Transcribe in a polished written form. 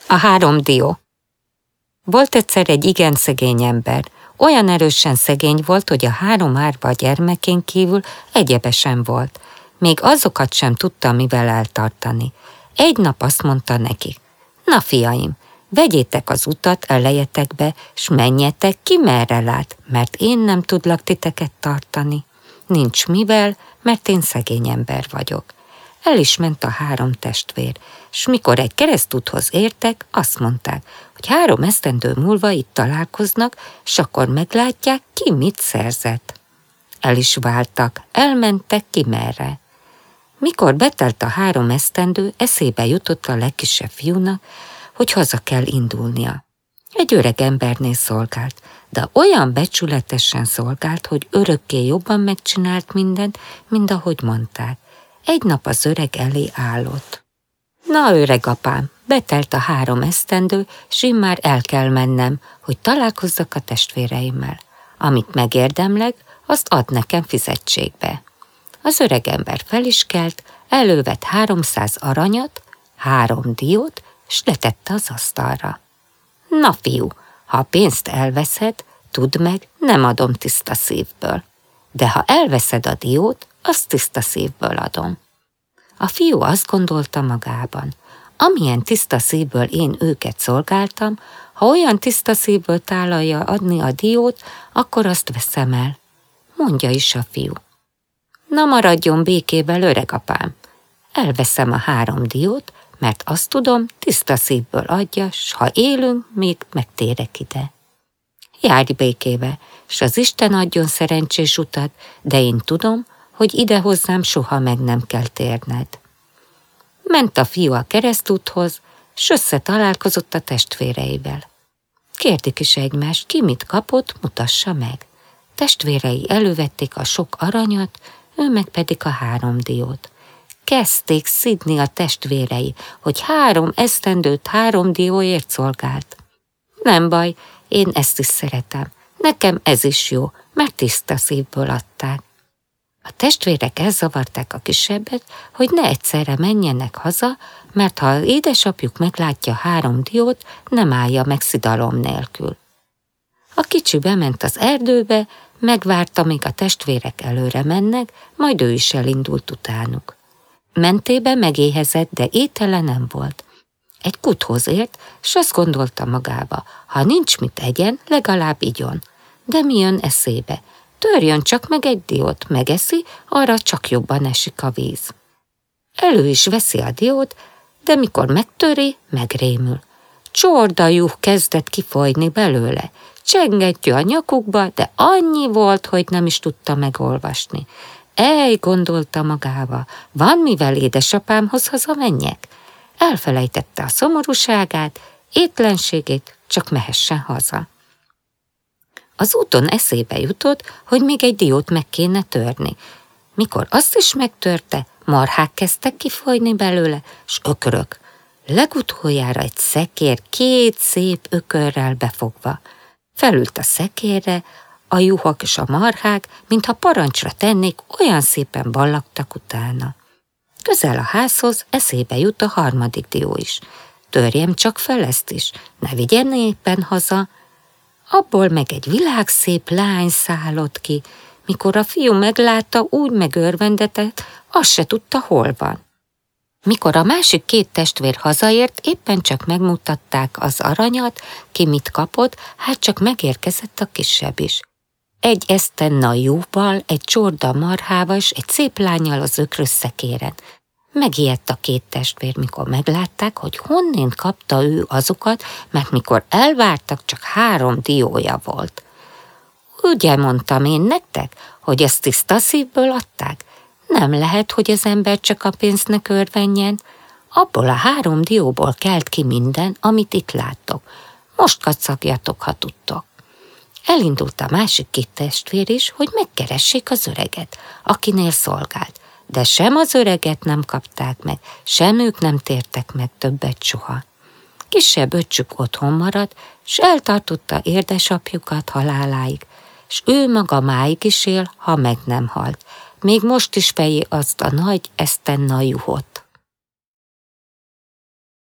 A 3 dió. Volt egyszer egy igen szegény ember. Olyan erősen szegény volt, hogy a 3 árva gyermekén kívül egyebe sem volt. Még azokat sem tudta mivel eltartani. Egy nap azt mondta nekik: na fiaim, vegyétek az utat elejetekbe, s menjetek ki merre lát, mert én nem tudlak titeket tartani. Nincs mivel, mert én szegény ember vagyok. El is ment a 3 testvér, s mikor egy keresztúthoz értek, azt mondták, hogy 3 esztendő múlva itt találkoznak, s akkor meglátják, ki mit szerzett. El is váltak, elmentek ki merre. Mikor betelt a 3 esztendő, eszébe jutott a legkisebb fiúnak, hogy haza kell indulnia. Egy öreg embernél szolgált, de olyan becsületesen szolgált, hogy örökké jobban megcsinált mindent, mint ahogy mondták. Egy nap az öreg elé állott. Na, öreg apám, betelt a 3 esztendő, s immár el kell mennem, hogy találkozzak a testvéreimmel. Amit megérdemlek, azt add nekem fizetségbe. Az öreg ember fel is kelt, elővett 300 aranyat, 3 diót, s letette az asztalra. Na fiú, ha a pénzt elveszed, tudd meg, nem adom tiszta szívből. De ha elveszed a diót, azt tiszta szívből adom. A fiú azt gondolta magában: amilyen tiszta szívből én őket szolgáltam, ha olyan tiszta szívből tálalja adni a diót, akkor azt veszem el. Mondja is a fiú: na maradjon békével, öreg apám. Elveszem a 3 diót, mert azt tudom, tiszta szívből adja, s ha élünk, még megtérek ide. Járj békébe, s az Isten adjon szerencsés utat, de én tudom, hogy ide hozzám soha meg nem kell térned. Ment a fiú a keresztúthoz, s összetalálkozott a testvéreivel. Kérdik is egymást, ki mit kapott, mutassa meg. Testvérei elővették a sok aranyat, ő meg pedig a 3 diót. Kezdték szidni a testvérei, hogy 3 esztendőt 3 dióért szolgált. Nem baj, én ezt is szeretem. Nekem ez is jó, mert tiszta szívből adták. A testvérek elzavarták a kisebbet, hogy ne egyszerre menjenek haza, mert ha az édesapjuk meglátja 3 diót, nem állja meg szidalom nélkül. A kicsi bement az erdőbe, megvárta, míg a testvérek előre mennek, majd ő is elindult utánuk. Mentébe megéhezett, de étele nem volt. Egy kuthoz ért, s azt gondolta magába: ha nincs mit egyen, legalább igyon. De mi jön eszébe? Törjön csak meg egy diót, megeszi, arra csak jobban esik a víz. Elő is veszi a diót, de mikor megtöri, megrémül. Csorda juh kezdett kifolyni belőle. Csengettyű a nyakukba, de annyi volt, hogy nem is tudta megolvasni. Ej, gondolta magába, van mivel édesapámhoz hazamenjek? Elfelejtette a szomorúságát, étlenségét, csak mehessen haza. Az úton eszébe jutott, hogy még egy diót meg kéne törni. Mikor azt is megtörte, marhák kezdtek kifolyni belőle, s ökörök. Legutoljára egy szekér 2 szép ökörrel befogva. Felült a szekérre, a juhok és a marhák, mintha parancsra tennék, olyan szépen ballagtak utána. Közel a házhoz eszébe jut a 3. dió is. Törjem csak fel ezt is, ne vigyen éppen haza. Abból meg egy világszép lány szállott ki. Mikor a fiú meglátta, úgy megörvendetett, azt se tudta, hol van. Mikor a másik 2 testvér hazaért, éppen csak megmutatták az aranyat, ki mit kapott, hát csak megérkezett a kisebb is. Egy esztenna juhval, egy csorda marhával és egy szép lánnyal az ökrös szekéren. Megijedt a 2 testvér, mikor meglátták, hogy honnét kapta ő azokat, mert mikor elvártak, csak 3 diója volt. Ugye mondtam én nektek, hogy ezt tiszta szívből adták? Nem lehet, hogy az ember csak a pénznek örvenjen. Abból a 3 dióból kelt ki minden, amit itt láttok. Most kacagjatok, ha tudtok. Elindult a másik 2 testvér is, hogy megkeressék az öreget, akinél szolgált. De sem az öreget nem kapták meg, sem ők nem tértek meg többet soha. Kisebb öccsük otthon maradt, s eltartotta édesapjukat haláláig, s ő maga máig is él, ha meg nem halt. Még most is fejé azt a nagy esztenna juhot.